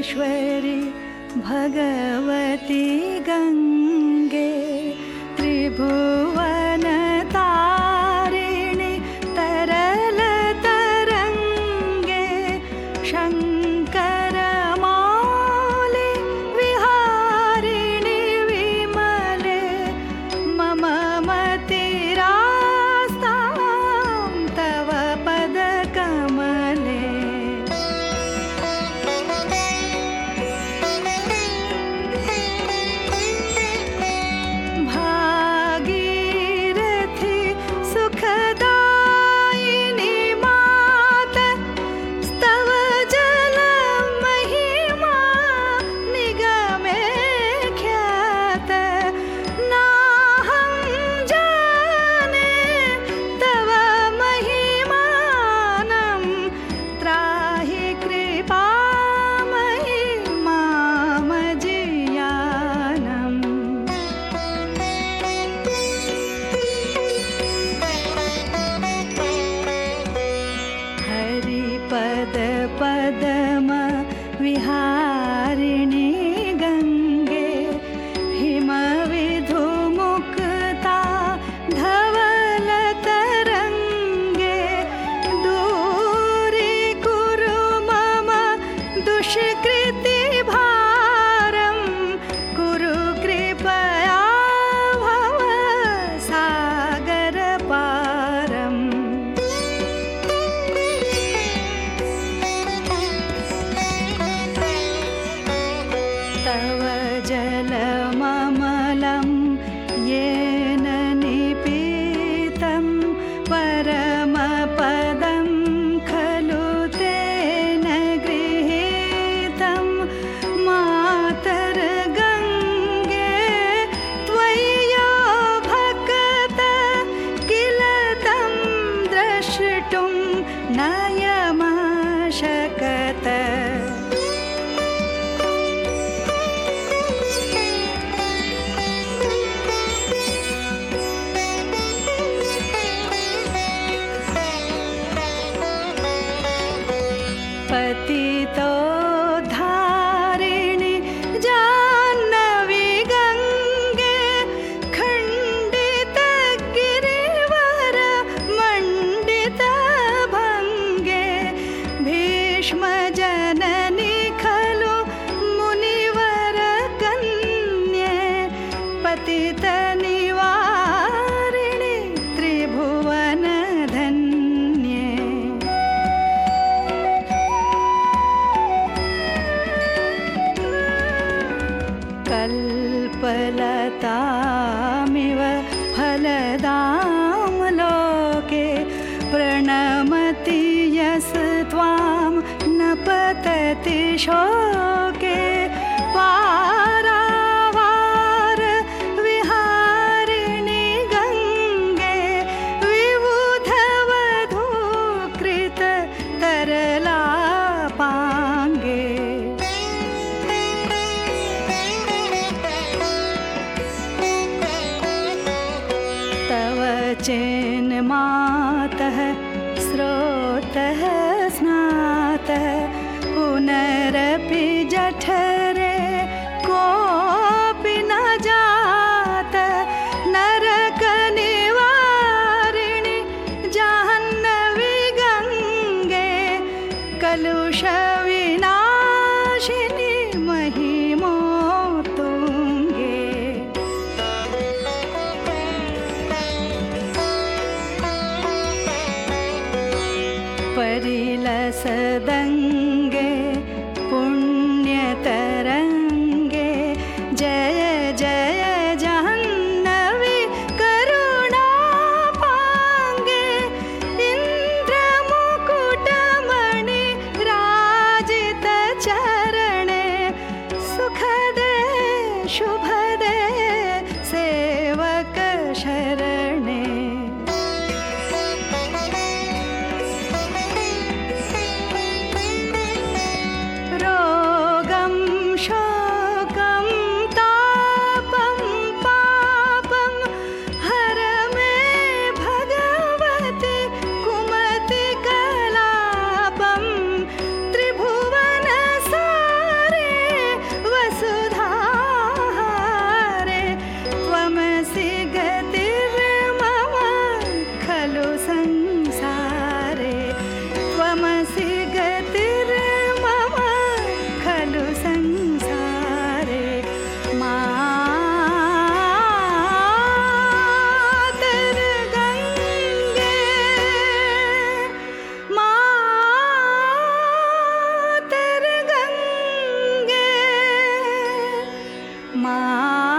त्रिपुरेश्वरि भगवती गंगे त्रिभुवनतारिणि तरल तरंगे शंकरमौली विहारिणि विमले मम मतिरास्तां तव पदकमले भागीरथी सुखदायिनी मात स्तव जल महिमा निगमे ख्यात नाहं जाने तव महिमानं त्राहि कृपामयि मामजियानम् हरिपद पदम विहारिणि गंगे हिमविधुमुक्ता धवल तरंगे दूरीकुरु मम दुष्कृति भारं कुरु कृपया भव सागर पारम् तव जलममलं येन निपीतं परमपदं खलु तेन गृहीतं मातर्गङ्गे त्वय्यो भक्त किल तं द्रष्टुं नयमशकत पतितोद्धारिणि जाह्नवी गंगे खंडित गिरिवर मंडित भंगे भीष्म जननी खलु मुनिवर कन्ये पतित निवारिणि त्रिभुवन धन्ये कल्पलतामिव फलदां लोके प्रणमति यस् त्वां न पतति शोके पारावार विहारिणि गंगे विबुधवधूकृत तरलापाङ्गे तव चेन्मातः स्रोतः स्नातः पुनरपि जठरे कोऽपि न जात नरकनिवारिणि जाह्नवी गंगे कलुषविनाशिनि महिमोत्तुङ्गे परिलसदङ्गे पुण्यतरङ्गे जय जय जाह्नवी करुणापाङ्गे इन्द्रमुकुटमणि राजित चरणे सुखदे शुभदे सेवक शरणे रोगं शोकं तापं पापं हर मे भगवति कुमति कलापं त्रिभुवन सारि मा